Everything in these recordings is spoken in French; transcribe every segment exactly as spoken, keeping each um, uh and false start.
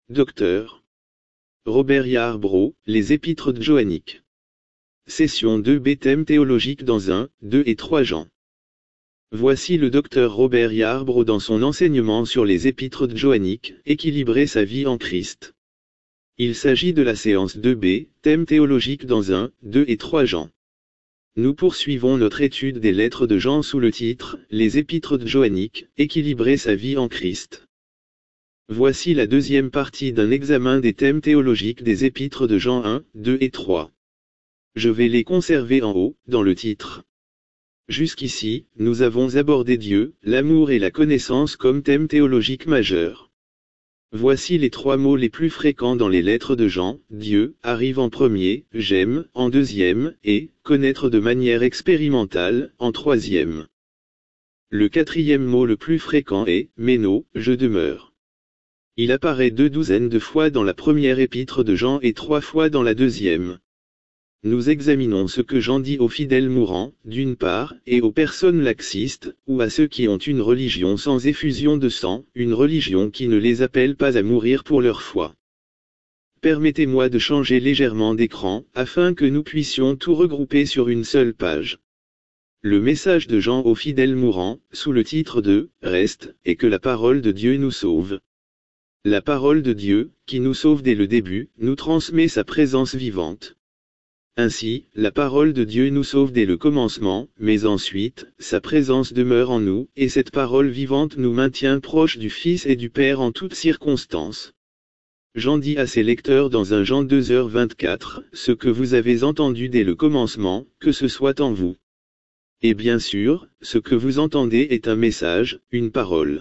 Docteur Robert Yarbrough, les Épîtres joanniques. Session deux B. Thème théologique dans un, deux et trois Jean. Voici le docteur Robert Yarbrough dans son enseignement sur les Épîtres joanniques, équilibrer sa vie en Christ. Il s'agit de la séance deux B, thème théologique dans un, deux et trois Jean. Nous poursuivons notre étude des lettres de Jean sous le titre « Les Épîtres joanniques, équilibrer sa vie en Christ ». Voici la deuxième partie d'un examen des thèmes théologiques des Épîtres de Jean un, deux et trois. Je vais les conserver en haut, dans le titre. Jusqu'ici, nous avons abordé Dieu, l'amour et la connaissance comme thèmes théologiques majeurs. Voici les trois mots les plus fréquents dans les lettres de Jean. Dieu arrive en premier, j'aime, en deuxième, et connaître de manière expérimentale, en troisième. Le quatrième mot le plus fréquent est méno, je demeure. Il apparaît deux douzaines de fois dans la première épître de Jean et trois fois dans la deuxième. Nous examinons ce que Jean dit aux fidèles mourants, d'une part, et aux personnes laxistes, ou à ceux qui ont une religion sans effusion de sang, une religion qui ne les appelle pas à mourir pour leur foi. Permettez-moi de changer légèrement d'écran, afin que nous puissions tout regrouper sur une seule page. Le message de Jean aux fidèles mourants, sous le titre de « Reste », est que la parole de Dieu nous sauve. La parole de Dieu, qui nous sauve dès le début, nous transmet sa présence vivante. Ainsi, la parole de Dieu nous sauve dès le commencement, mais ensuite, sa présence demeure en nous, et cette parole vivante nous maintient proches du Fils et du Père en toutes circonstances. Jean dit à ses lecteurs dans un Jean deux heures vingt-quatre, « Ce que vous avez entendu dès le commencement, que ce soit en vous. » Et bien sûr, ce que vous entendez est un message, une parole.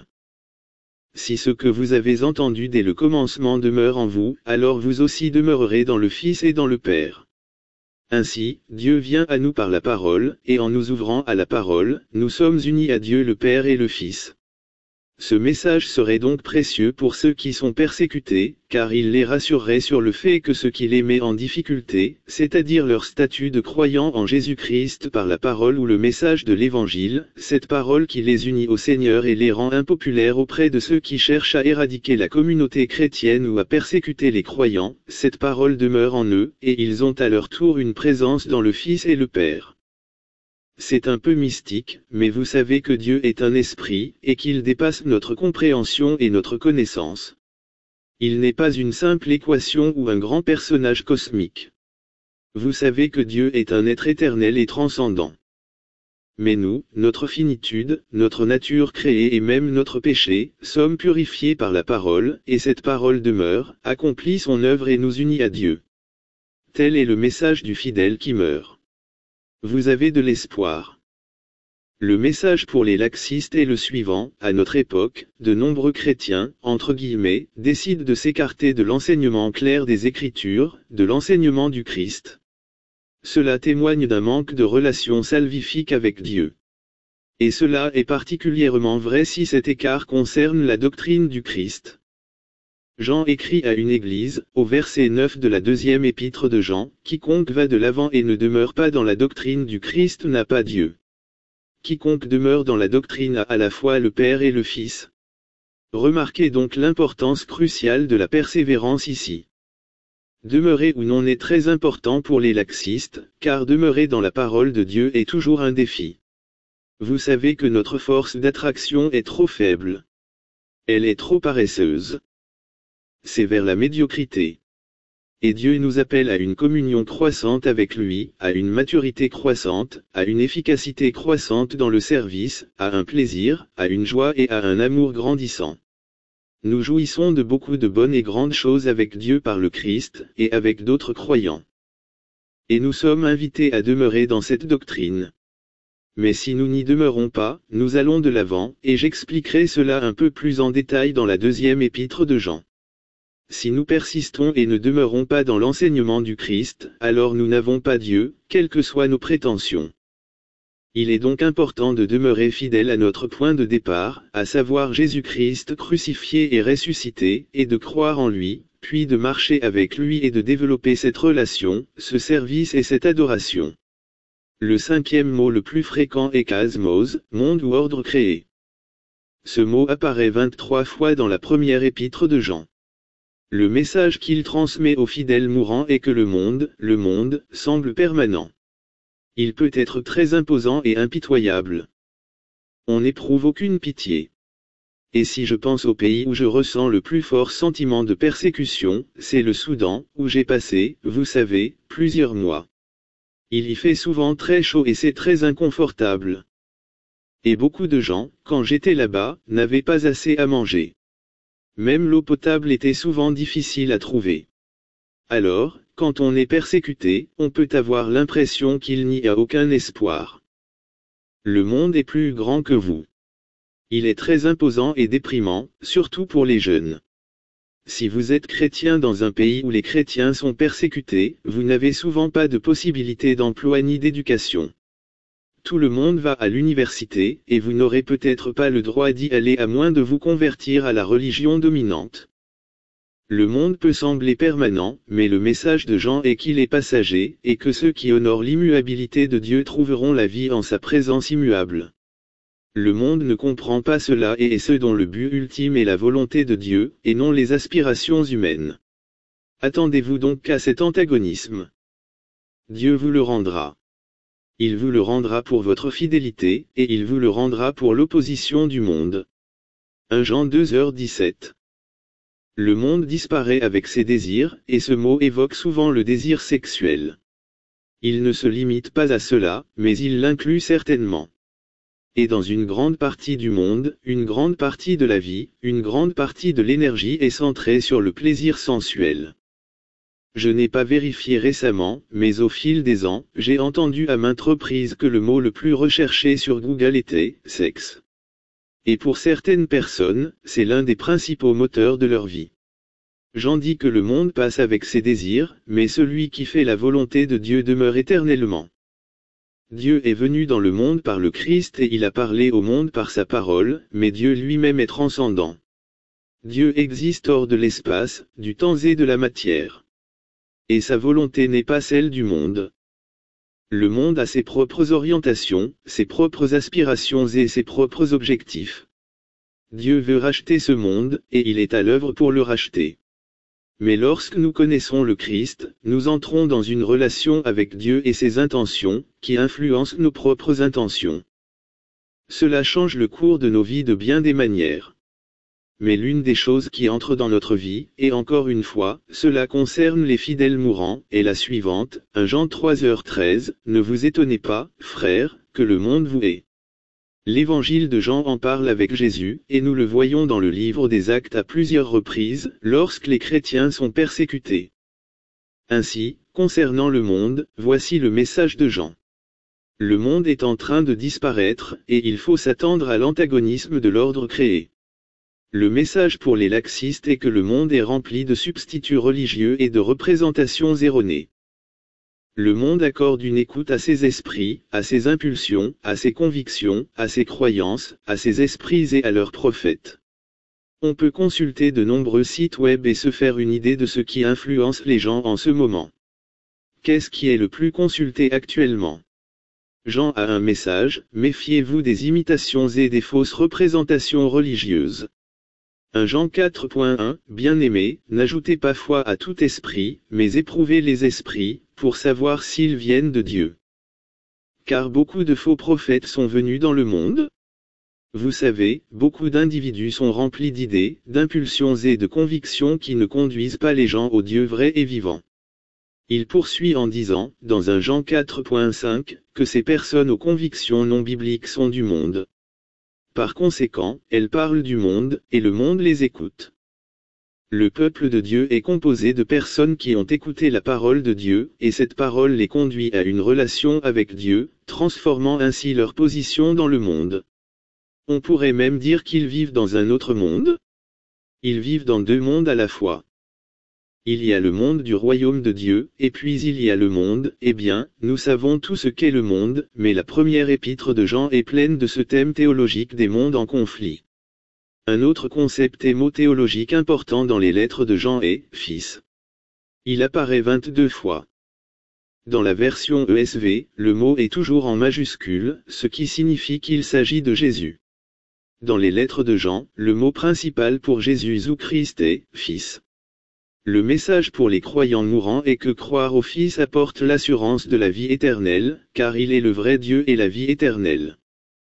Si ce que vous avez entendu dès le commencement demeure en vous, alors vous aussi demeurerez dans le Fils et dans le Père. Ainsi, Dieu vient à nous par la parole, et en nous ouvrant à la parole, nous sommes unis à Dieu le Père et le Fils. Ce message serait donc précieux pour ceux qui sont persécutés, car il les rassurerait sur le fait que ce qui les met en difficulté, c'est-à-dire leur statut de croyants en Jésus-Christ par la parole ou le message de l'Évangile, cette parole qui les unit au Seigneur et les rend impopulaires auprès de ceux qui cherchent à éradiquer la communauté chrétienne ou à persécuter les croyants, cette parole demeure en eux, et ils ont à leur tour une présence dans le Fils et le Père. C'est un peu mystique, mais vous savez que Dieu est un esprit, et qu'il dépasse notre compréhension et notre connaissance. Il n'est pas une simple équation ou un grand personnage cosmique. Vous savez que Dieu est un être éternel et transcendant. Mais nous, notre finitude, notre nature créée et même notre péché, sommes purifiés par la parole, et cette parole demeure, accomplit son œuvre et nous unit à Dieu. Tel est le message du fidèle qui meurt. Vous avez de l'espoir. Le message pour les laxistes est le suivant, à notre époque, de nombreux chrétiens, entre guillemets, décident de s'écarter de l'enseignement clair des Écritures, de l'enseignement du Christ. Cela témoigne d'un manque de relation salvifique avec Dieu. Et cela est particulièrement vrai si cet écart concerne la doctrine du Christ. Jean écrit à une église, au verset neuf de la deuxième épître de Jean, « Quiconque va de l'avant et ne demeure pas dans la doctrine du Christ n'a pas Dieu. Quiconque demeure dans la doctrine a à la fois le Père et le Fils. » Remarquez donc l'importance cruciale de la persévérance ici. Demeurer ou non est très important pour les laxistes, car demeurer dans la parole de Dieu est toujours un défi. Vous savez que notre force d'attraction est trop faible. Elle est trop paresseuse. C'est vers la médiocrité. Et Dieu nous appelle à une communion croissante avec lui, à une maturité croissante, à une efficacité croissante dans le service, à un plaisir, à une joie et à un amour grandissant. Nous jouissons de beaucoup de bonnes et grandes choses avec Dieu par le Christ, et avec d'autres croyants. Et nous sommes invités à demeurer dans cette doctrine. Mais si nous n'y demeurons pas, nous allons de l'avant, et j'expliquerai cela un peu plus en détail dans la deuxième épître de Jean. Si nous persistons et ne demeurons pas dans l'enseignement du Christ, alors nous n'avons pas Dieu, quelles que soient nos prétentions. Il est donc important de demeurer fidèle à notre point de départ, à savoir Jésus-Christ crucifié et ressuscité, et de croire en lui, puis de marcher avec lui et de développer cette relation, ce service et cette adoration. Le cinquième mot le plus fréquent est cosmos, monde ou ordre créé. Ce mot apparaît vingt-trois fois dans la première épître de Jean. Le message qu'il transmet aux fidèles mourants est que le monde, le monde, semble permanent. Il peut être très imposant et impitoyable. On n'éprouve aucune pitié. Et si je pense au pays où je ressens le plus fort sentiment de persécution, c'est le Soudan, où j'ai passé, vous savez, plusieurs mois. Il y fait souvent très chaud et c'est très inconfortable. Et beaucoup de gens, quand j'étais là-bas, n'avaient pas assez à manger. Même l'eau potable était souvent difficile à trouver. Alors, quand on est persécuté, on peut avoir l'impression qu'il n'y a aucun espoir. Le monde est plus grand que vous. Il est très imposant et déprimant, surtout pour les jeunes. Si vous êtes chrétien dans un pays où les chrétiens sont persécutés, vous n'avez souvent pas de possibilité d'emploi ni d'éducation. Tout le monde va à l'université, et vous n'aurez peut-être pas le droit d'y aller à moins de vous convertir à la religion dominante. Le monde peut sembler permanent, mais le message de Jean est qu'il est passager, et que ceux qui honorent l'immuabilité de Dieu trouveront la vie en sa présence immuable. Le monde ne comprend pas cela et est ce dont le but ultime est la volonté de Dieu, et non les aspirations humaines. Attendez-vous donc qu'à cet antagonisme. Dieu vous le rendra. Il vous le rendra pour votre fidélité, et il vous le rendra pour l'opposition du monde. premier Jean deux heures dix-sept. Le monde disparaît avec ses désirs, et ce mot évoque souvent le désir sexuel. Il ne se limite pas à cela, mais il l'inclut certainement. Et dans une grande partie du monde, une grande partie de la vie, une grande partie de l'énergie est centrée sur le plaisir sensuel. Je n'ai pas vérifié récemment, mais au fil des ans, j'ai entendu à maintes reprises que le mot le plus recherché sur Google était « sexe ». Et pour certaines personnes, c'est l'un des principaux moteurs de leur vie. Jean dit que le monde passe avec ses désirs, mais celui qui fait la volonté de Dieu demeure éternellement. Dieu est venu dans le monde par le Christ et il a parlé au monde par sa parole, mais Dieu lui-même est transcendant. Dieu existe hors de l'espace, du temps et de la matière. Et sa volonté n'est pas celle du monde. Le monde a ses propres orientations, ses propres aspirations et ses propres objectifs. Dieu veut racheter ce monde, et il est à l'œuvre pour le racheter. Mais lorsque nous connaissons le Christ, nous entrons dans une relation avec Dieu et ses intentions, qui influencent nos propres intentions. Cela change le cours de nos vies de bien des manières. Mais l'une des choses qui entre dans notre vie, et encore une fois, cela concerne les fidèles mourants, est la suivante, premier Jean trois heures treize, ne vous étonnez pas, frères, que le monde vous hait. L'évangile de Jean en parle avec Jésus, et nous le voyons dans le livre des Actes à plusieurs reprises, lorsque les chrétiens sont persécutés. Ainsi, concernant le monde, voici le message de Jean. Le monde est en train de disparaître, et il faut s'attendre à l'antagonisme de l'ordre créé. Le message pour les laxistes est que le monde est rempli de substituts religieux et de représentations erronées. Le monde accorde une écoute à ses esprits, à ses impulsions, à ses convictions, à ses croyances, à ses esprits et à leurs prophètes. On peut consulter de nombreux sites web et se faire une idée de ce qui influence les gens en ce moment. Qu'est-ce qui est le plus consulté actuellement? Jean a un message, méfiez-vous des imitations et des fausses représentations religieuses. premier Jean quatre point un, bien-aimés, n'ajoutez pas foi à tout esprit, mais éprouvez les esprits, pour savoir s'ils viennent de Dieu. Car beaucoup de faux prophètes sont venus dans le monde. Vous savez, beaucoup d'individus sont remplis d'idées, d'impulsions et de convictions qui ne conduisent pas les gens au Dieu vrai et vivant. Il poursuit en disant, dans premier Jean quatre point cinq, que ces personnes aux convictions non bibliques sont du monde. Par conséquent, elles parlent du monde, et le monde les écoute. Le peuple de Dieu est composé de personnes qui ont écouté la parole de Dieu, et cette parole les conduit à une relation avec Dieu, transformant ainsi leur position dans le monde. On pourrait même dire qu'ils vivent dans un autre monde. Ils vivent dans deux mondes à la fois. Il y a le monde du royaume de Dieu, et puis il y a le monde, eh bien, nous savons tout ce qu'est le monde, mais la première épître de Jean est pleine de ce thème théologique des mondes en conflit. Un autre concept et mot théologique important dans les lettres de Jean est « Fils ». Il apparaît vingt-deux fois. Dans la version E S V, le mot est toujours en majuscule, ce qui signifie qu'il s'agit de Jésus. Dans les lettres de Jean, le mot principal pour Jésus ou Christ est « Fils ». Le message pour les croyants mourants est que croire au Fils apporte l'assurance de la vie éternelle, car il est le vrai Dieu et la vie éternelle.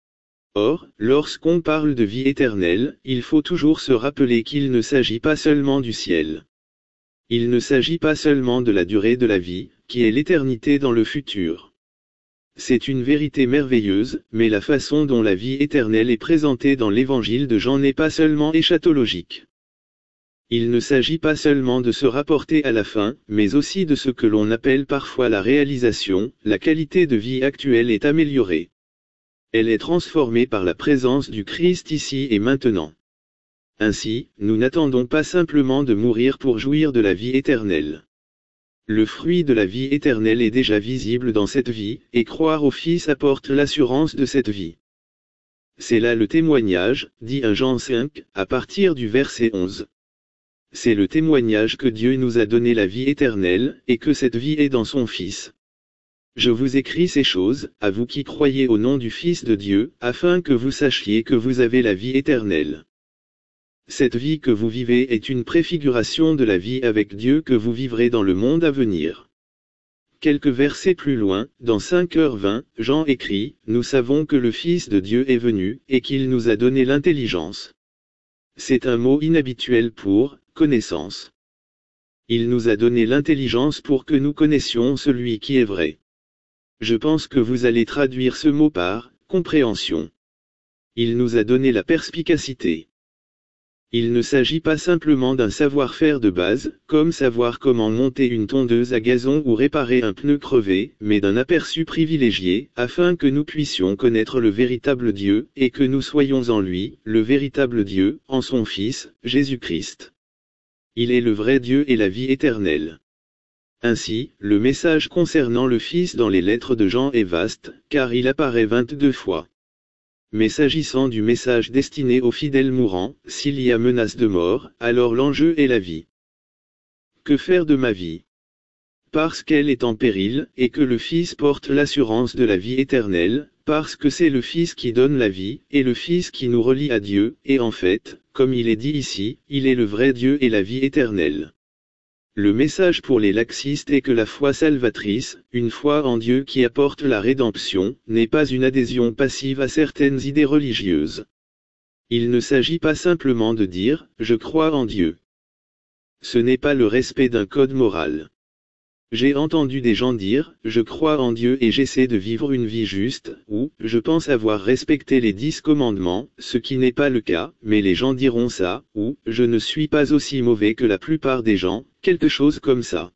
Or, lorsqu'on parle de vie éternelle, il faut toujours se rappeler qu'il ne s'agit pas seulement du ciel. Il ne s'agit pas seulement de la durée de la vie, qui est l'éternité dans le futur. C'est une vérité merveilleuse, mais la façon dont la vie éternelle est présentée dans l'évangile de Jean n'est pas seulement eschatologique. Il ne s'agit pas seulement de se rapporter à la fin, mais aussi de ce que l'on appelle parfois la réalisation. La qualité de vie actuelle est améliorée. Elle est transformée par la présence du Christ ici et maintenant. Ainsi, nous n'attendons pas simplement de mourir pour jouir de la vie éternelle. Le fruit de la vie éternelle est déjà visible dans cette vie, et croire au Fils apporte l'assurance de cette vie. C'est là le témoignage, dit premier Jean cinq, à partir du verset onze. C'est le témoignage que Dieu nous a donné la vie éternelle, et que cette vie est dans son Fils. Je vous écris ces choses, à vous qui croyez au nom du Fils de Dieu, afin que vous sachiez que vous avez la vie éternelle. Cette vie que vous vivez est une préfiguration de la vie avec Dieu que vous vivrez dans le monde à venir. Quelques versets plus loin, dans cinq heures vingt, Jean écrit, « Nous savons que le Fils de Dieu est venu, et qu'il nous a donné l'intelligence. » C'est un mot inhabituel pour « connaissance ». Il nous a donné l'intelligence pour que nous connaissions celui qui est vrai. Je pense que vous allez traduire ce mot par « compréhension ». Il nous a donné la perspicacité. Il ne s'agit pas simplement d'un savoir-faire de base, comme savoir comment monter une tondeuse à gazon ou réparer un pneu crevé, mais d'un aperçu privilégié, afin que nous puissions connaître le véritable Dieu, et que nous soyons en lui, le véritable Dieu, en son Fils, Jésus-Christ. Il est le vrai Dieu et la vie éternelle. Ainsi, le message concernant le Fils dans les lettres de Jean est vaste, car il apparaît vingt-deux fois. Mais s'agissant du message destiné aux fidèles mourants, s'il y a menace de mort, alors l'enjeu est la vie. Que faire de ma vie? Parce qu'elle est en péril, et que le Fils porte l'assurance de la vie éternelle, parce que c'est le Fils qui donne la vie, et le Fils qui nous relie à Dieu, et en fait, comme il est dit ici, il est le vrai Dieu et la vie éternelle. Le message pour les laxistes est que la foi salvatrice, une foi en Dieu qui apporte la rédemption, n'est pas une adhésion passive à certaines idées religieuses. Il ne s'agit pas simplement de dire « je crois en Dieu ». Ce n'est pas le respect d'un code moral. J'ai entendu des gens dire « je crois en Dieu et j'essaie de vivre une vie juste » ou « je pense avoir respecté les dix commandements », ce qui n'est pas le cas, mais les gens diront ça, ou « je ne suis pas aussi mauvais que la plupart des gens », quelque chose comme ça.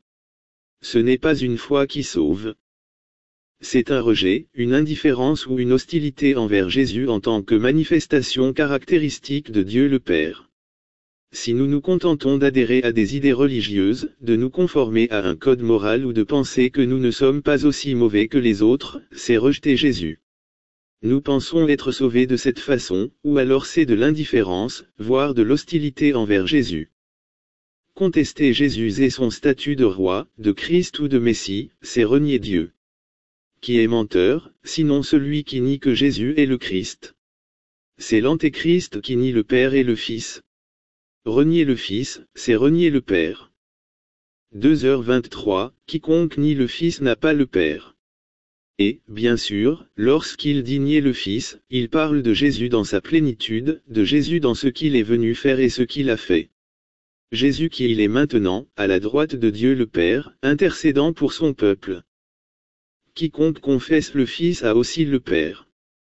Ce n'est pas une foi qui sauve. C'est un rejet, une indifférence ou une hostilité envers Jésus en tant que manifestation caractéristique de Dieu le Père. Si nous nous contentons d'adhérer à des idées religieuses, de nous conformer à un code moral ou de penser que nous ne sommes pas aussi mauvais que les autres, c'est rejeter Jésus. Nous pensons être sauvés de cette façon, ou alors c'est de l'indifférence, voire de l'hostilité envers Jésus. Contester Jésus et son statut de roi, de Christ ou de Messie, c'est renier Dieu. Qui est menteur, sinon celui qui nie que Jésus est le Christ? C'est l'Antéchrist qui nie le Père et le Fils. Renier le Fils, c'est renier le Père. deux heures vingt-trois, quiconque nie le Fils n'a pas le Père. Et, bien sûr, lorsqu'il dit nier le Fils, il parle de Jésus dans sa plénitude, de Jésus dans ce qu'il est venu faire et ce qu'il a fait. Jésus qui il est maintenant, à la droite de Dieu le Père, intercédant pour son peuple. Quiconque confesse le Fils a aussi le Père.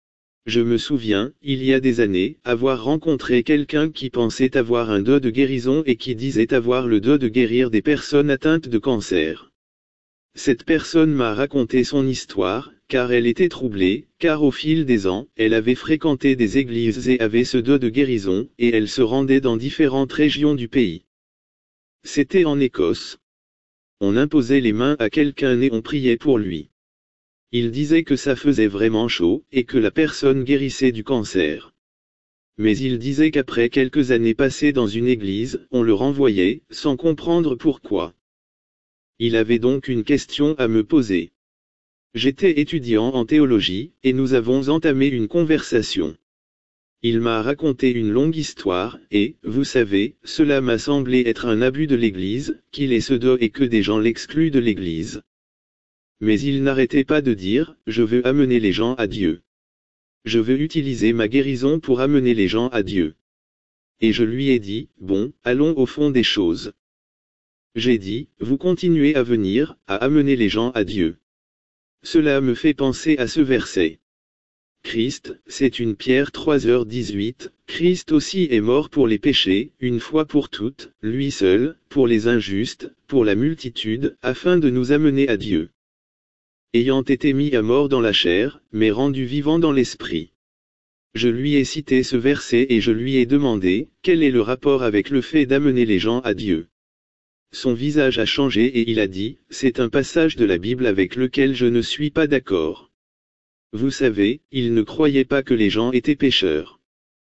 Je me souviens, il y a des années, avoir rencontré quelqu'un qui pensait avoir un don de guérison et qui disait avoir le don de guérir des personnes atteintes de cancer. Cette personne m'a raconté son histoire, car elle était troublée, car au fil des ans, elle avait fréquenté des églises et avait ce don de guérison, et elle se rendait dans différentes régions du pays. C'était en Écosse. On imposait les mains à quelqu'un et on priait pour lui. Il disait que ça faisait vraiment chaud, et que la personne guérissait du cancer. Mais il disait qu'après quelques années passées dans une église, on le renvoyait, sans comprendre pourquoi. Il avait donc une question à me poser. J'étais étudiant en théologie, et nous avons entamé une conversation. Il m'a raconté une longue histoire, et, vous savez, cela m'a semblé être un abus de l'Église, qu'il est pseudo et que des gens l'excluent de l'Église. Mais il n'arrêtait pas de dire, je veux amener les gens à Dieu. Je veux utiliser ma guérison pour amener les gens à Dieu. Et je lui ai dit, bon, allons au fond des choses. J'ai dit, vous continuez à venir, à amener les gens à Dieu. Cela me fait penser à ce verset. Christ, c'est une Pierre trois heures dix-huit, Christ aussi est mort pour les péchés, une fois pour toutes, lui seul, pour les injustes, pour la multitude, afin de nous amener à Dieu. Ayant été mis à mort dans la chair, mais rendu vivant dans l'esprit. Je lui ai cité ce verset et je lui ai demandé, quel est le rapport avec le fait d'amener les gens à Dieu. Son visage a changé et il a dit, c'est un passage de la Bible avec lequel je ne suis pas d'accord. Vous savez, il ne croyait pas que les gens étaient pécheurs.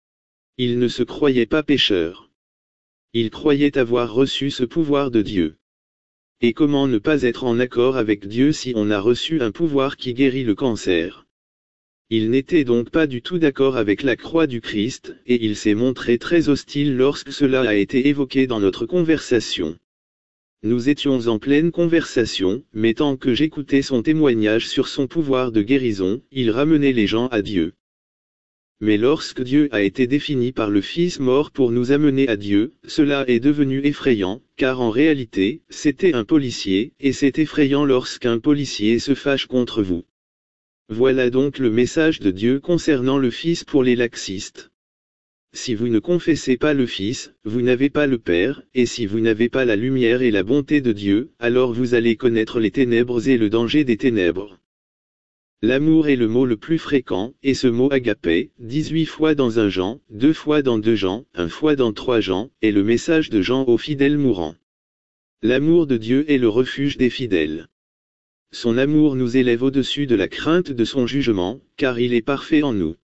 Il ne se croyait pas pécheur. Il croyait avoir reçu ce pouvoir de Dieu. Et comment ne pas être en accord avec Dieu si on a reçu un pouvoir qui guérit le cancer? Il n'était donc pas du tout d'accord avec la croix du Christ, et il s'est montré très hostile lorsque cela a été évoqué dans notre conversation. Nous étions en pleine conversation, mais tant que j'écoutais son témoignage sur son pouvoir de guérison, il ramenait les gens à Dieu. Mais lorsque Dieu a été défini par le Fils mort pour nous amener à Dieu, cela est devenu effrayant, car en réalité, c'était un policier, et c'est effrayant lorsqu'un policier se fâche contre vous. Voilà donc le message de Dieu concernant le Fils pour les laxistes. Si vous ne confessez pas le Fils, vous n'avez pas le Père, et si vous n'avez pas la lumière et la bonté de Dieu, alors vous allez connaître les ténèbres et le danger des ténèbres. L'amour est le mot le plus fréquent, et ce mot agapé, dix-huit fois dans un Jean, deux fois dans deux Jean, une fois dans trois Jean, est le message de Jean aux fidèles mourants. L'amour de Dieu est le refuge des fidèles. Son amour nous élève au-dessus de la crainte de son jugement, car il est parfait en nous.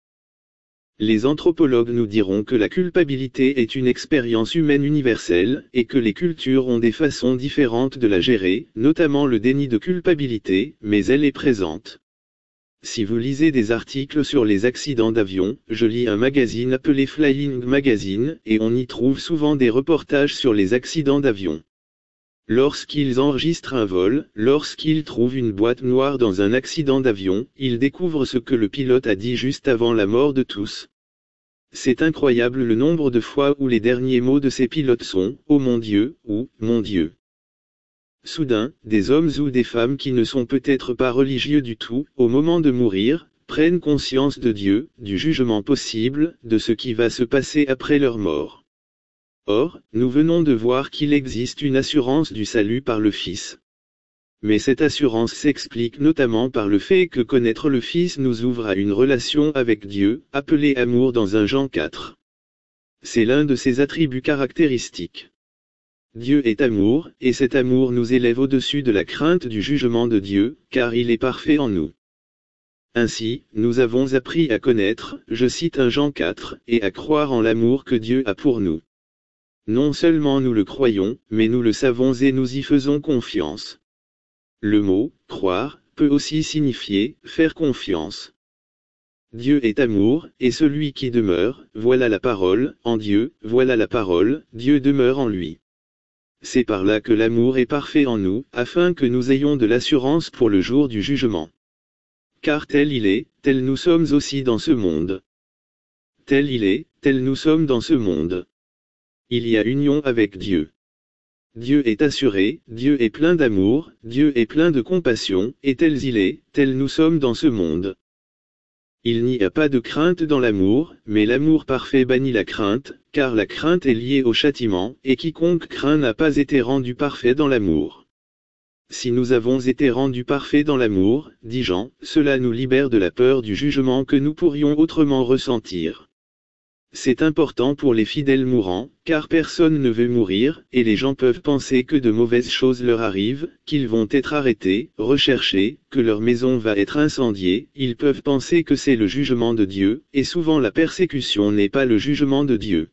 Les anthropologues nous diront que la culpabilité est une expérience humaine universelle, et que les cultures ont des façons différentes de la gérer, notamment le déni de culpabilité, mais elle est présente. Si vous lisez des articles sur les accidents d'avion, je lis un magazine appelé Flying Magazine, et on y trouve souvent des reportages sur les accidents d'avion. Lorsqu'ils enregistrent un vol, lorsqu'ils trouvent une boîte noire dans un accident d'avion, ils découvrent ce que le pilote a dit juste avant la mort de tous. C'est incroyable le nombre de fois où les derniers mots de ces pilotes sont « Oh mon Dieu » ou « Mon Dieu ». Soudain, des hommes ou des femmes qui ne sont peut-être pas religieux du tout, au moment de mourir, prennent conscience de Dieu, du jugement possible, de ce qui va se passer après leur mort. Or, nous venons de voir qu'il existe une assurance du salut par le Fils. Mais cette assurance s'explique notamment par le fait que connaître le Fils nous ouvre à une relation avec Dieu, appelée amour dans un Jean quatre. C'est l'un de ses attributs caractéristiques. Dieu est amour, et cet amour nous élève au-dessus de la crainte du jugement de Dieu, car il est parfait en nous. Ainsi, nous avons appris à connaître, je cite un Jean quatre, et à croire en l'amour que Dieu a pour nous. Non seulement nous le croyons, mais nous le savons et nous y faisons confiance. Le mot « croire » peut aussi signifier « faire confiance ». Dieu est amour, et celui qui demeure, voilà la parole, en Dieu, voilà la parole, Dieu demeure en lui. C'est par là que l'amour est parfait en nous, afin que nous ayons de l'assurance pour le jour du jugement. Car tel il est, tel nous sommes aussi dans ce monde. Tel il est, tel nous sommes dans ce monde. Il y a union avec Dieu. Dieu est assuré, Dieu est plein d'amour, Dieu est plein de compassion, et tel il est, tel nous sommes dans ce monde. Il n'y a pas de crainte dans l'amour, mais l'amour parfait bannit la crainte, car la crainte est liée au châtiment, et quiconque craint n'a pas été rendu parfait dans l'amour. Si nous avons été rendus parfaits dans l'amour, dit Jean, cela nous libère de la peur du jugement que nous pourrions autrement ressentir. C'est important pour les fidèles mourants, car personne ne veut mourir, et les gens peuvent penser que de mauvaises choses leur arrivent, qu'ils vont être arrêtés, recherchés, que leur maison va être incendiée, ils peuvent penser que c'est le jugement de Dieu, et souvent la persécution n'est pas le jugement de Dieu.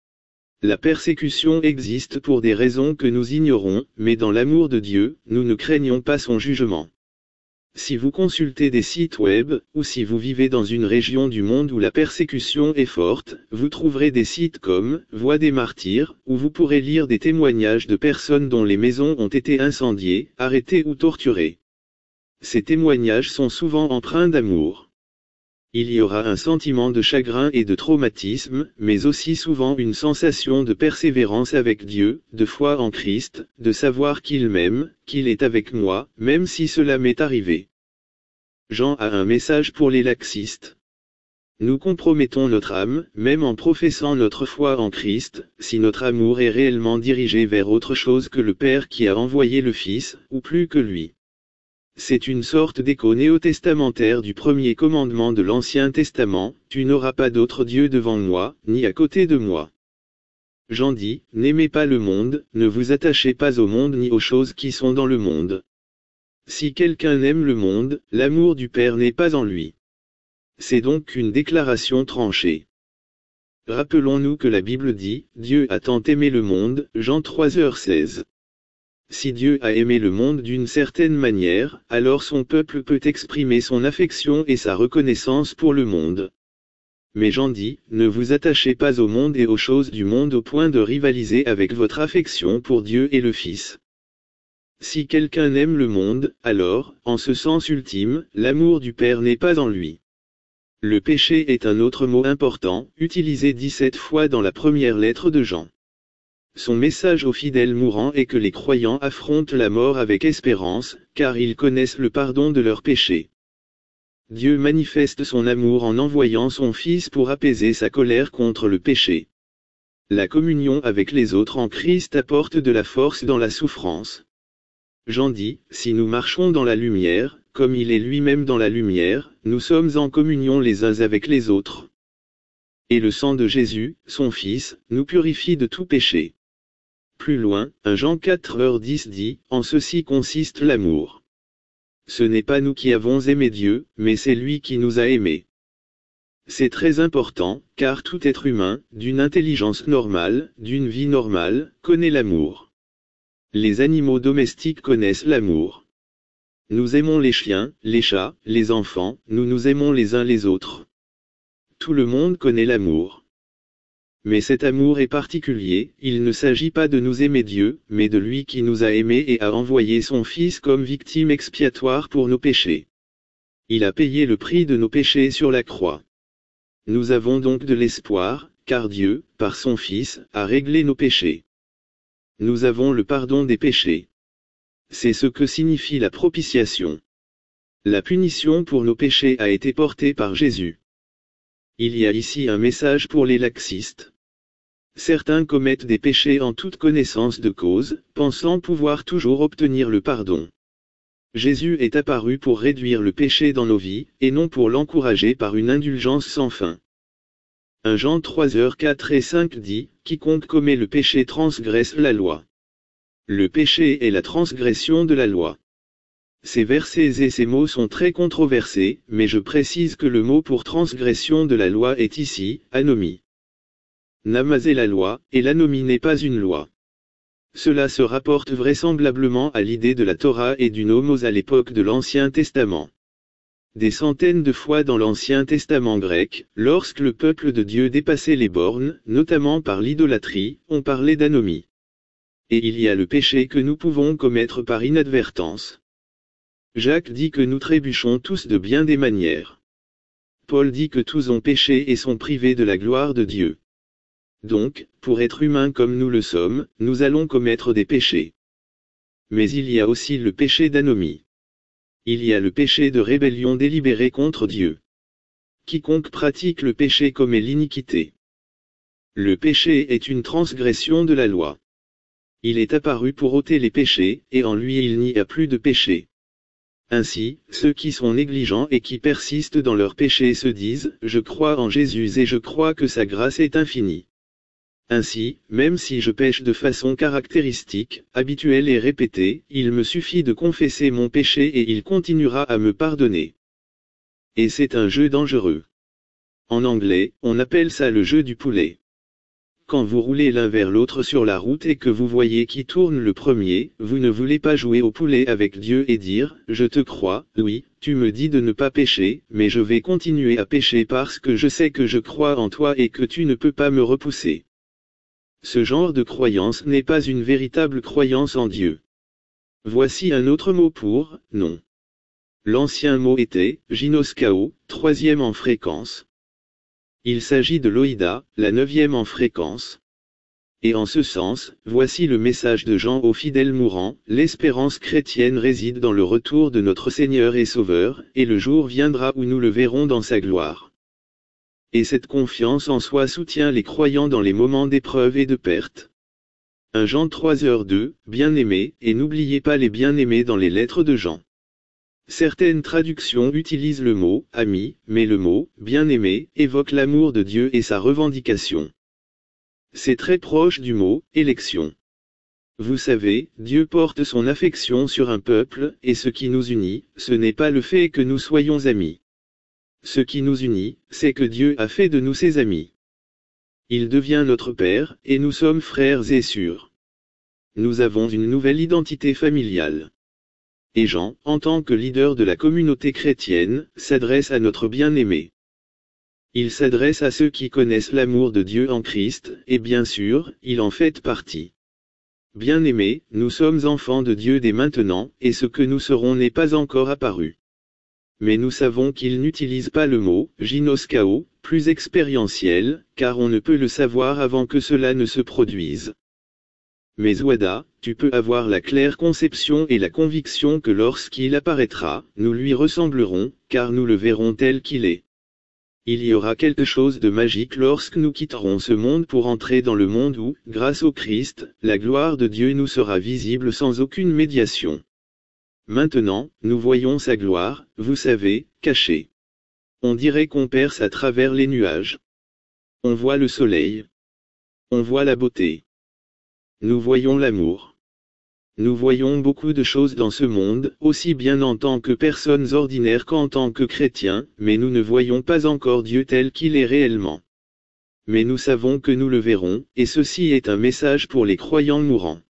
La persécution existe pour des raisons que nous ignorons, mais dans l'amour de Dieu, nous ne craignons pas son jugement. Si vous consultez des sites web, ou si vous vivez dans une région du monde où la persécution est forte, vous trouverez des sites comme « Voix des martyrs », où vous pourrez lire des témoignages de personnes dont les maisons ont été incendiées, arrêtées ou torturées. Ces témoignages sont souvent empreints d'amour. Il y aura un sentiment de chagrin et de traumatisme, mais aussi souvent une sensation de persévérance avec Dieu, de foi en Christ, de savoir qu'il m'aime, qu'il est avec moi, même si cela m'est arrivé. Jean a un message pour les laxistes. Nous compromettons notre âme, même en professant notre foi en Christ, si notre amour est réellement dirigé vers autre chose que le Père qui a envoyé le Fils, ou plus que lui. C'est une sorte d'écho néo-testamentaire du premier commandement de l'Ancien Testament, « Tu n'auras pas d'autre Dieu devant moi, ni à côté de moi ». Jean dit, « N'aimez pas le monde, ne vous attachez pas au monde ni aux choses qui sont dans le monde. Si quelqu'un aime le monde, l'amour du Père n'est pas en lui. » C'est donc une déclaration tranchée. Rappelons-nous que la Bible dit, « Dieu a tant aimé le monde », Jean trois heures seize. Si Dieu a aimé le monde d'une certaine manière, alors son peuple peut exprimer son affection et sa reconnaissance pour le monde. Mais Jean dit, ne vous attachez pas au monde et aux choses du monde au point de rivaliser avec votre affection pour Dieu et le Fils. Si quelqu'un aime le monde, alors, en ce sens ultime, l'amour du Père n'est pas en lui. Le péché est un autre mot important, utilisé dix-sept fois dans la première lettre de Jean. Son message aux fidèles mourants est que les croyants affrontent la mort avec espérance, car ils connaissent le pardon de leurs péchés. Dieu manifeste son amour en envoyant son Fils pour apaiser sa colère contre le péché. La communion avec les autres en Christ apporte de la force dans la souffrance. Jean dit, si nous marchons dans la lumière, comme il est lui-même dans la lumière, nous sommes en communion les uns avec les autres. Et le sang de Jésus, son Fils, nous purifie de tout péché. Plus loin, un Jean quatre heures dix dit, en ceci consiste l'amour. Ce n'est pas nous qui avons aimé Dieu, mais c'est lui qui nous a aimés. C'est très important, car tout être humain, d'une intelligence normale, d'une vie normale, connaît l'amour. Les animaux domestiques connaissent l'amour. Nous aimons les chiens, les chats, les enfants, nous nous aimons les uns les autres. Tout le monde connaît l'amour. Mais cet amour est particulier, il ne s'agit pas de nous aimer Dieu, mais de lui qui nous a aimés et a envoyé son Fils comme victime expiatoire pour nos péchés. Il a payé le prix de nos péchés sur la croix. Nous avons donc de l'espoir, car Dieu, par son Fils, a réglé nos péchés. Nous avons le pardon des péchés. C'est ce que signifie la propitiation. La punition pour nos péchés a été portée par Jésus. Il y a ici un message pour les laxistes. Certains commettent des péchés en toute connaissance de cause, pensant pouvoir toujours obtenir le pardon. Jésus est apparu pour réduire le péché dans nos vies, et non pour l'encourager par une indulgence sans fin. un Jean trois heures quatre et cinq dit, « Quiconque commet le péché transgresse la loi. » Le péché est la transgression de la loi. Ces versets et ces mots sont très controversés, mais je précise que le mot pour transgression de la loi est ici, anomie. Namas est la loi, et l'anomie n'est pas une loi. Cela se rapporte vraisemblablement à l'idée de la Torah et du nomos à l'époque de l'Ancien Testament. Des centaines de fois dans l'Ancien Testament grec, lorsque le peuple de Dieu dépassait les bornes, notamment par l'idolâtrie, on parlait d'anomie. Et il y a le péché que nous pouvons commettre par inadvertance. Jacques dit que nous trébuchons tous de bien des manières. Paul dit que tous ont péché et sont privés de la gloire de Dieu. Donc, pour être humains comme nous le sommes, nous allons commettre des péchés. Mais il y a aussi le péché d'anomie. Il y a le péché de rébellion délibérée contre Dieu. Quiconque pratique le péché commet l'iniquité. Le péché est une transgression de la loi. Il est apparu pour ôter les péchés, et en lui il n'y a plus de péché. Ainsi, ceux qui sont négligents et qui persistent dans leurs péchés se disent, « Je crois en Jésus et je crois que sa grâce est infinie. » Ainsi, même si je pêche de façon caractéristique, habituelle et répétée, il me suffit de confesser mon péché et il continuera à me pardonner. Et c'est un jeu dangereux. En anglais, on appelle ça le jeu du poulet. quand vous roulez l'un vers l'autre sur la route et que vous voyez qui tourne le premier, vous ne voulez pas jouer au poulet avec Dieu et dire, je te crois, oui, tu me dis de ne pas pécher, mais je vais continuer à pécher parce que je sais que je crois en toi et que tu ne peux pas me repousser. Ce genre de croyance n'est pas une véritable croyance en Dieu. Voici un autre mot pour « non ». L'ancien mot était « gynoskao », troisième en fréquence. Il s'agit de l'oïda, la neuvième en fréquence. Et en ce sens, voici le message de Jean aux fidèles mourants, l'espérance chrétienne réside dans le retour de notre Seigneur et Sauveur, et le jour viendra où nous le verrons dans sa gloire. Et cette confiance en soi soutient les croyants dans les moments d'épreuve et de perte. un Jean trois heures deux, bien-aimés, et n'oubliez pas les bien-aimés dans les lettres de Jean. Certaines traductions utilisent le mot « ami », mais le mot « bien-aimé » évoque l'amour de Dieu et sa revendication. C'est très proche du mot « élection ». Vous savez, Dieu porte son affection sur un peuple, et ce qui nous unit, ce n'est pas le fait que nous soyons amis. Ce qui nous unit, c'est que Dieu a fait de nous ses amis. Il devient notre Père, et nous sommes frères et sœurs. Nous avons une nouvelle identité familiale. Et Jean, en tant que leader de la communauté chrétienne, s'adresse à notre bien-aimé. Il s'adresse à ceux qui connaissent l'amour de Dieu en Christ, et bien sûr, il en fait partie. Bien-aimés, nous sommes enfants de Dieu dès maintenant, et ce que nous serons n'est pas encore apparu. Mais nous savons qu'il n'utilise pas le mot « gynoskao », plus expérientiel, car on ne peut le savoir avant que cela ne se produise. Mais Ouada, tu peux avoir la claire conception et la conviction que lorsqu'il apparaîtra, nous lui ressemblerons, car nous le verrons tel qu'il est. Il y aura quelque chose de magique lorsque nous quitterons ce monde pour entrer dans le monde où, grâce au Christ, la gloire de Dieu nous sera visible sans aucune médiation. Maintenant, nous voyons sa gloire, vous savez, cachée. On dirait qu'on perce à travers les nuages. On voit le soleil. On voit la beauté. Nous voyons l'amour. Nous voyons beaucoup de choses dans ce monde, aussi bien en tant que personnes ordinaires qu'en tant que chrétiens, mais nous ne voyons pas encore Dieu tel qu'il est réellement. Mais nous savons que nous le verrons, et ceci est un message pour les croyants mourants.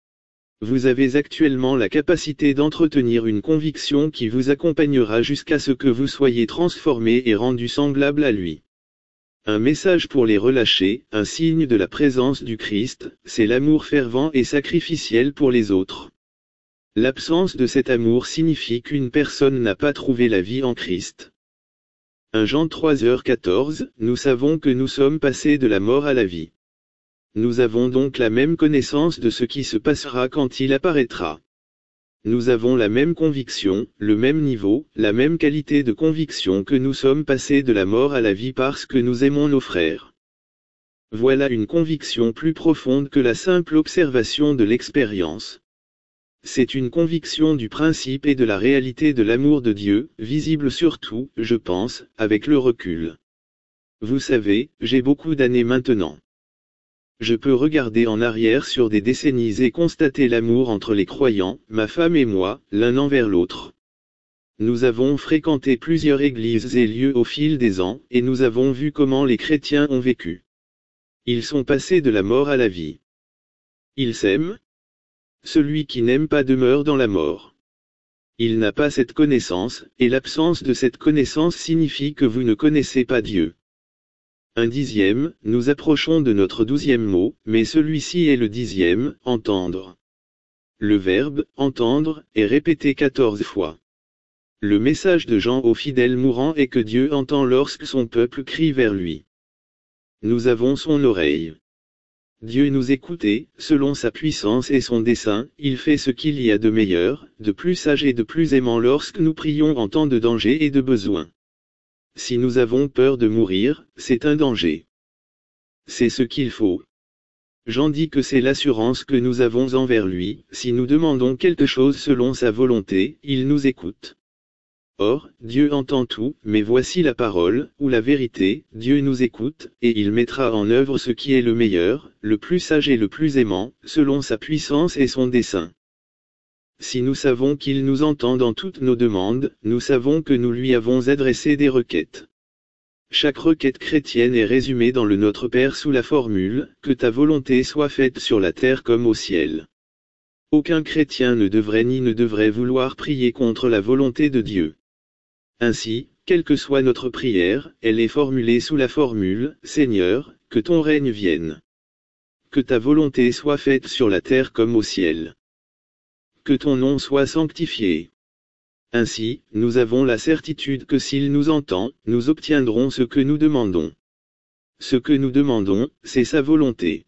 Vous avez actuellement la capacité d'entretenir une conviction qui vous accompagnera jusqu'à ce que vous soyez transformé et rendu semblable à lui. Un message pour les relâchés, un signe de la présence du Christ, c'est l'amour fervent et sacrificiel pour les autres. L'absence de cet amour signifie qu'une personne n'a pas trouvé la vie en Christ. un Jean trois heures quatorze, nous savons que nous sommes passés de la mort à la vie. Nous avons donc la même connaissance de ce qui se passera quand il apparaîtra. Nous avons la même conviction, le même niveau, la même qualité de conviction que nous sommes passés de la mort à la vie parce que nous aimons nos frères. Voilà une conviction plus profonde que la simple observation de l'expérience. C'est une conviction du principe et de la réalité de l'amour de Dieu, visible surtout, je pense, avec le recul. Vous savez, j'ai beaucoup d'années maintenant. Je peux regarder en arrière sur des décennies et constater l'amour entre les croyants, ma femme et moi, l'un envers l'autre. Nous avons fréquenté plusieurs églises et lieux au fil des ans, et nous avons vu comment les chrétiens ont vécu. Ils sont passés de la mort à la vie. Ils s'aiment. Celui qui n'aime pas demeure dans la mort. Il n'a pas cette connaissance, et l'absence de cette connaissance signifie que vous ne connaissez pas Dieu. Un dixième, nous approchons de notre douzième mot, mais celui-ci est le dixième, entendre. Le verbe « entendre » est répété quatorze fois. Le message de Jean aux fidèles mourants est que Dieu entend lorsque son peuple crie vers lui. Nous avons son oreille. Dieu nous écoute et, selon sa puissance et son dessein, il fait ce qu'il y a de meilleur, de plus sage et de plus aimant lorsque nous prions en temps de danger et de besoin. Si nous avons peur de mourir, c'est un danger. C'est ce qu'il faut. Jean dit que c'est l'assurance que nous avons envers lui, si nous demandons quelque chose selon sa volonté, il nous écoute. Or, Dieu entend tout, mais voici la parole, ou la vérité, Dieu nous écoute, et il mettra en œuvre ce qui est le meilleur, le plus sage et le plus aimant, selon sa puissance et son dessein. Si nous savons qu'il nous entend dans toutes nos demandes, nous savons que nous lui avons adressé des requêtes. Chaque requête chrétienne est résumée dans le Notre Père sous la formule « Que ta volonté soit faite sur la terre comme au ciel ». Aucun chrétien ne devrait ni ne devrait vouloir prier contre la volonté de Dieu. Ainsi, quelle que soit notre prière, elle est formulée sous la formule « Seigneur, que ton règne vienne. Que ta volonté soit faite sur la terre comme au ciel. Que ton nom soit sanctifié. » Ainsi, nous avons la certitude que s'il nous entend, nous obtiendrons ce que nous demandons. Ce que nous demandons, c'est sa volonté.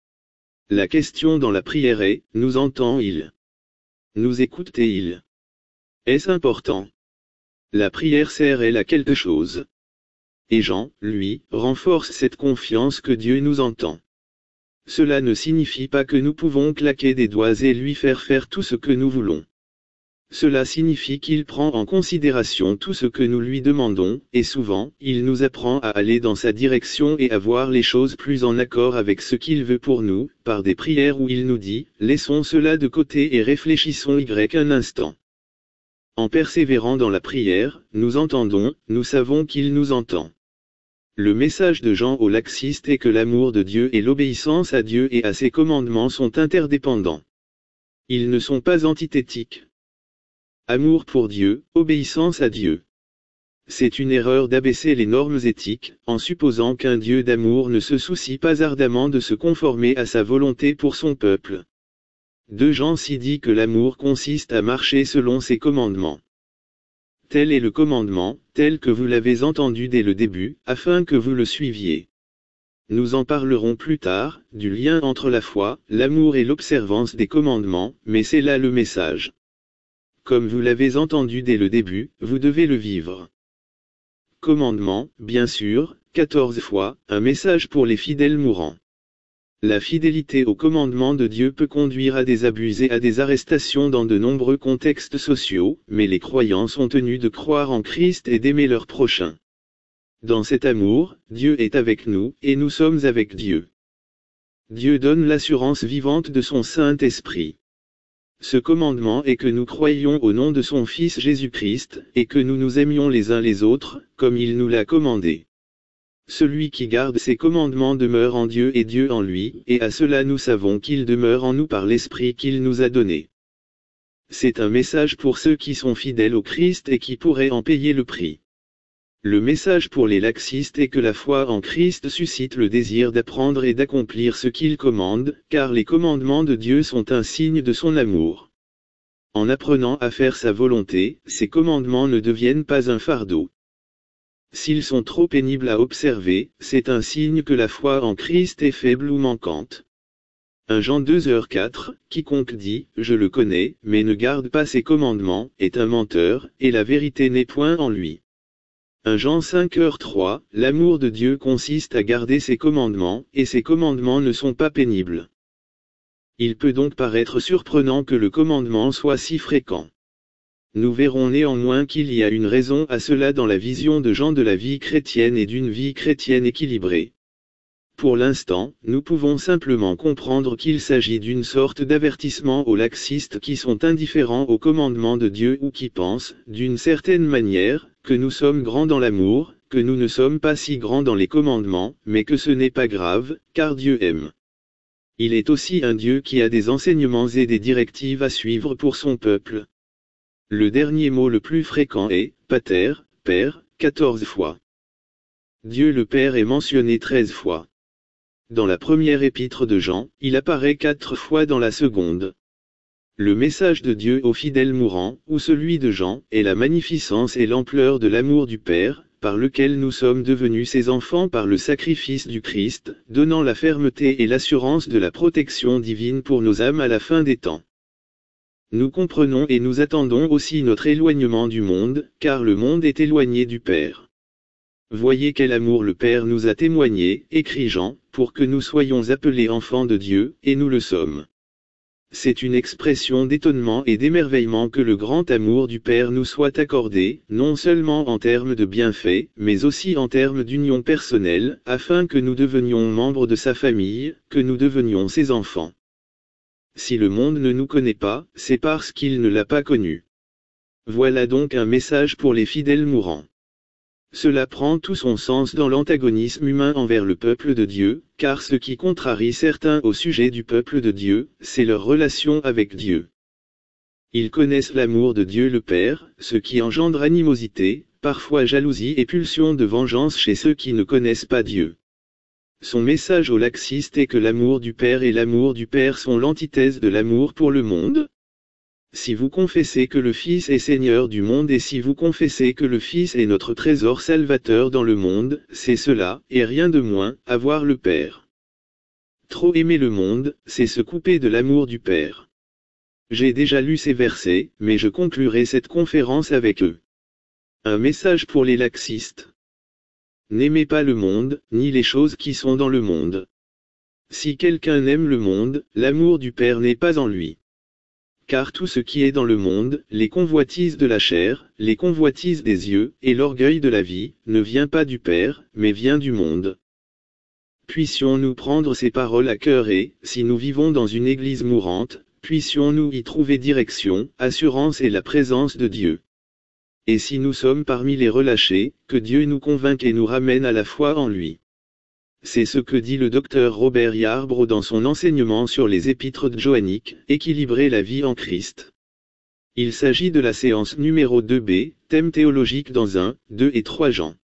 La question dans la prière est, nous entend-il? Nous écoute-t-il? Est-ce important? La prière sert-elle à quelque chose? Et Jean, lui, renforce cette confiance que Dieu nous entend. Cela ne signifie pas que nous pouvons claquer des doigts et lui faire faire tout ce que nous voulons. Cela signifie qu'il prend en considération tout ce que nous lui demandons, et souvent, il nous apprend à aller dans sa direction et à voir les choses plus en accord avec ce qu'il veut pour nous, par des prières où il nous dit, laissons cela de côté et réfléchissons y un instant. En persévérant dans la prière, nous entendons, nous savons qu'il nous entend. Le message de Jean au laxiste est que l'amour de Dieu et l'obéissance à Dieu et à ses commandements sont interdépendants. Ils ne sont pas antithétiques. Amour pour Dieu, obéissance à Dieu. C'est une erreur d'abaisser les normes éthiques, en supposant qu'un Dieu d'amour ne se soucie pas ardemment de se conformer à sa volonté pour son peuple. deux Jean six dit que l'amour consiste à marcher selon ses commandements. Tel est le commandement, tel que vous l'avez entendu dès le début, afin que vous le suiviez. Nous en parlerons plus tard, du lien entre la foi, l'amour et l'observance des commandements, mais c'est là le message. Comme vous l'avez entendu dès le début, vous devez le vivre. Commandement, bien sûr, quatorze fois, un message pour les fidèles mourants. La fidélité au commandement de Dieu peut conduire à des abus et à des arrestations dans de nombreux contextes sociaux, mais les croyants sont tenus de croire en Christ et d'aimer leur prochain. Dans cet amour, Dieu est avec nous, et nous sommes avec Dieu. Dieu donne l'assurance vivante de son Saint-Esprit. Ce commandement est que nous croyions au nom de son Fils Jésus-Christ, et que nous nous aimions les uns les autres, comme il nous l'a commandé. Celui qui garde ses commandements demeure en Dieu et Dieu en lui, et à cela nous savons qu'il demeure en nous par l'Esprit qu'il nous a donné. C'est un message pour ceux qui sont fidèles au Christ et qui pourraient en payer le prix. Le message pour les laxistes est que la foi en Christ suscite le désir d'apprendre et d'accomplir ce qu'il commande, car les commandements de Dieu sont un signe de son amour. En apprenant à faire sa volonté, ces commandements ne deviennent pas un fardeau. S'ils sont trop pénibles à observer, c'est un signe que la foi en Christ est faible ou manquante. un Jean deux heures quatre, quiconque dit « Je le connais, mais ne garde pas ses commandements » est un menteur, et la vérité n'est point en lui. un Jean cinq heures trois, l'amour de Dieu consiste à garder ses commandements, et ses commandements ne sont pas pénibles. Il peut donc paraître surprenant que le commandement soit si fréquent. Nous verrons néanmoins qu'il y a une raison à cela dans la vision de Jean de la vie chrétienne et d'une vie chrétienne équilibrée. Pour l'instant, nous pouvons simplement comprendre qu'il s'agit d'une sorte d'avertissement aux laxistes qui sont indifférents aux commandements de Dieu ou qui pensent, d'une certaine manière, que nous sommes grands dans l'amour, que nous ne sommes pas si grands dans les commandements, mais que ce n'est pas grave, car Dieu aime. Il est aussi un Dieu qui a des enseignements et des directives à suivre pour son peuple. Le dernier mot le plus fréquent est « pater », « père », quatorze fois. Dieu le Père est mentionné treize fois. Dans la première épître de Jean, il apparaît quatre fois dans la seconde. Le message de Dieu aux fidèles mourants, ou celui de Jean, est la magnificence et l'ampleur de l'amour du Père, par lequel nous sommes devenus ses enfants par le sacrifice du Christ, donnant la fermeté et l'assurance de la protection divine pour nos âmes à la fin des temps. Nous comprenons et nous attendons aussi notre éloignement du monde, car le monde est éloigné du Père. Voyez quel amour le Père nous a témoigné, écrit Jean, pour que nous soyons appelés enfants de Dieu, et nous le sommes. C'est une expression d'étonnement et d'émerveillement que le grand amour du Père nous soit accordé, non seulement en termes de bienfaits, mais aussi en termes d'union personnelle, afin que nous devenions membres de sa famille, que nous devenions ses enfants. Si le monde ne nous connaît pas, c'est parce qu'il ne l'a pas connu. Voilà donc un message pour les fidèles mourants. Cela prend tout son sens dans l'antagonisme humain envers le peuple de Dieu, car ce qui contrarie certains au sujet du peuple de Dieu, c'est leur relation avec Dieu. Ils connaissent l'amour de Dieu le Père, ce qui engendre animosité, parfois jalousie et pulsion de vengeance chez ceux qui ne connaissent pas Dieu. Son message aux laxistes est que l'amour du Père et l'amour du Père sont l'antithèse de l'amour pour le monde. Si vous confessez que le Fils est Seigneur du monde et si vous confessez que le Fils est notre trésor salvateur dans le monde, c'est cela, et rien de moins, avoir le Père. Trop aimer le monde, c'est se couper de l'amour du Père. J'ai déjà lu ces versets, mais je conclurai cette conférence avec eux. Un message pour les laxistes. N'aimez pas le monde, ni les choses qui sont dans le monde. Si quelqu'un aime le monde, l'amour du Père n'est pas en lui. Car tout ce qui est dans le monde, les convoitises de la chair, les convoitises des yeux, et l'orgueil de la vie, ne vient pas du Père, mais vient du monde. Puissions-nous prendre ces paroles à cœur et, si nous vivons dans une église mourante, puissions-nous y trouver direction, assurance et la présence de Dieu. Et si nous sommes parmi les relâchés, que Dieu nous convainque et nous ramène à la foi en lui. C'est ce que dit le docteur Robert Yarbrough dans son enseignement sur les épîtres joanniques, équilibrer la vie en Christ. Il s'agit de la séance numéro deux B, thème théologique dans un, deux et trois Jean.